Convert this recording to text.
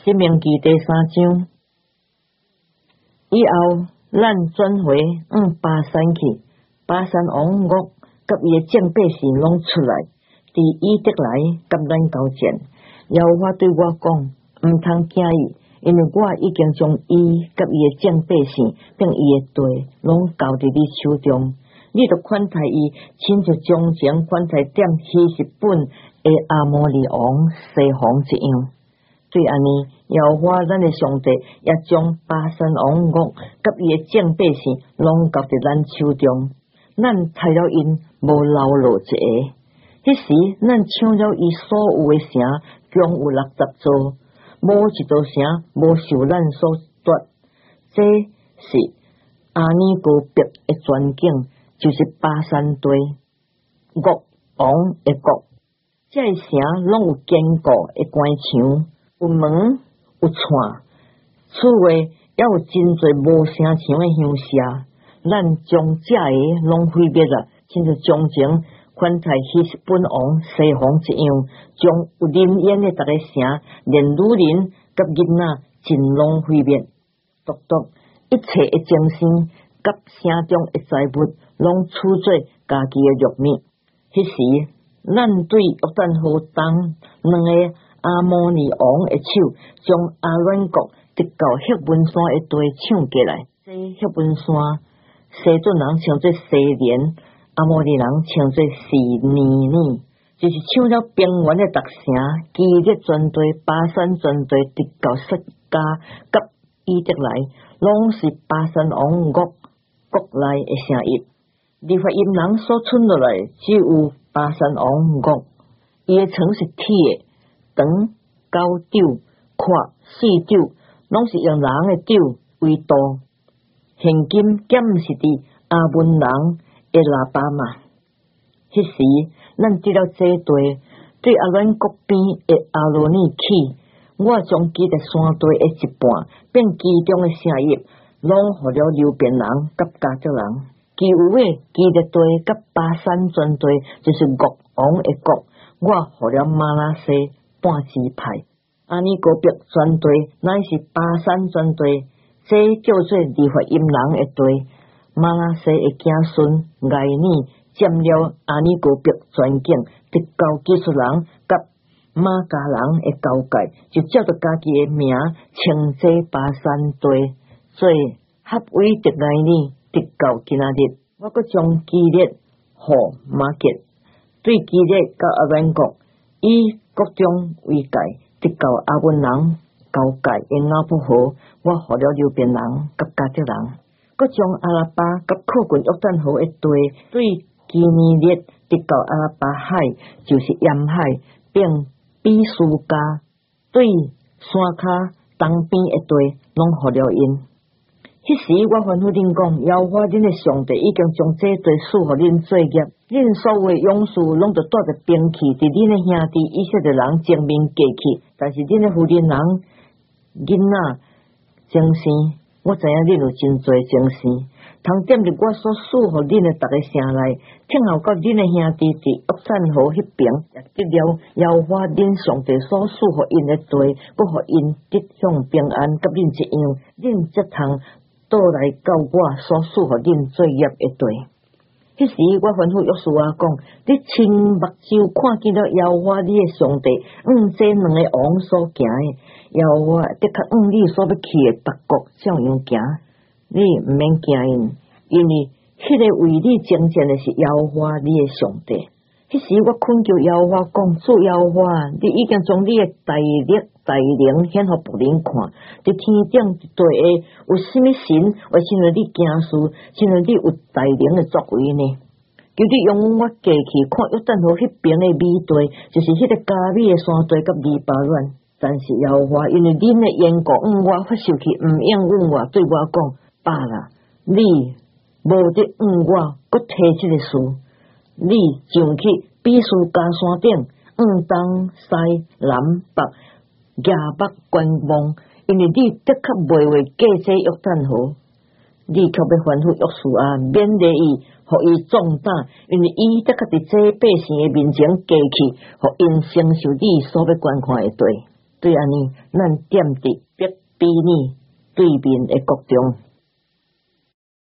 生命记第3章。以后，咱转回巴山去，巴山王岳甲伊的正百姓拢出来，伫以得来甲咱交战。耶和华对我讲，毋通惊伊，因为我已经将伊甲伊的正百姓并伊的地拢交伫你手中。你着款待伊，亲像从前款待点希实本的阿摩利王西宏一样。对安尼，耶和华咱的上帝也将巴山王岳甲伊的正百姓拢交伫咱手中。咱杀了因，无留落一个。迄时，咱抢了伊所有的城，共有60座，无一座城无受咱所夺。这是阿尼哥别的全景，就是巴山地岳王的国。这些城拢有坚固的关墙，有门，有串，厝外也有真侪无城墙的乡舍。咱将这个拢毁灭了，亲像从前款待希实本王西宏一样，将有灵烟的逐个城，连女人甲囡仔尽拢毁灭。独独一切的精神甲城中的财物，拢储做家己的肉物。迄时，咱对约旦河东两个阿摩利王的手，将阿软国直到赫文山的地抢过来。这赫文山，西顿人称作西连，阿摩利人称作示尼尼，就是抢了平原的逐城，基列全地、巴山全地，直到塞迦甲以得来，拢是巴山王岳国内的城邑。利法因人所剩落来，只有巴山王岳，伊的床是铁的，长9肘，宽4肘，拢是用人的肘为度。现今减是伫阿文人的拉巴嘛。迄时，咱得了这地，对阿软国边的阿罗尼起，我将基列山地的一半，并其中的城邑，拢互了流便人甲加德人。其余的基列地甲巴山全地，就是岳王的国，我互了马拉西半支派。阿尼哥别全地乃是巴山全地。这叫做利法因人的地，马拉西的子孙埃尼占了阿尼哥别全境，直到基述人甲马加人的交界，就照着家己的名称这巴山地，做合为的埃尼，直到今仔日。我阁将基列互马吉，对基列甲阿软国，以国中为界，直到阿文人交界的雅布河，我互了流便人甲加德人，阁将阿拉巴甲靠近约旦河的地，对基尼列直到阿拉巴海，就是盐海，并比苏加，对山骹东边的地，拢互了因。迄时我吩咐恁讲，耶和华恁的上帝已经将这地赐互恁做业，恁所有的勇士拢着带着兵器，伫恁的兄弟以色列人前面过去，但是恁的妇人人、囡仔、精神，我知影恁有真侪精神，通踮伫我所赐互恁的逐个城内，听候到恁的兄弟伫约旦河迄边，也得了耶和华恁上帝所赐互因的地，搁互因得享平安，甲恁一样，恁则通倒来到我所赐互恁做业的地。迄时我吩咐约书亚讲，你亲目睭看见了耶和华你的上帝，这两个王所行的，耶和华的确你所要去的别国照样行，你毋免惊因，因为迄个为你征战的是耶和华你的上帝。迄时我恳求耶和华讲，主耶和华，你已经将你的大力大能显互别人看，伫天顶地下有甚物神会亲像你行事，亲像你有大能的作为呢？求你用我过去看约旦河迄边的美地，就是迄个加美的山地甲黎巴嫩。但是耶和华因为恁的缘故，我发受去毋应允我，对我讲，爸啦，你无得我搁提这个事。你上去比苏加山顶，东西南北亚北观望，因为你的确袂话过这约旦河，你却要吩咐约书亚免得伊，互伊壮胆，因为伊的确伫这百姓的面前过去，互因承受你所要观看的地。 对安尼，咱踮伫逼比拟对面诶国中。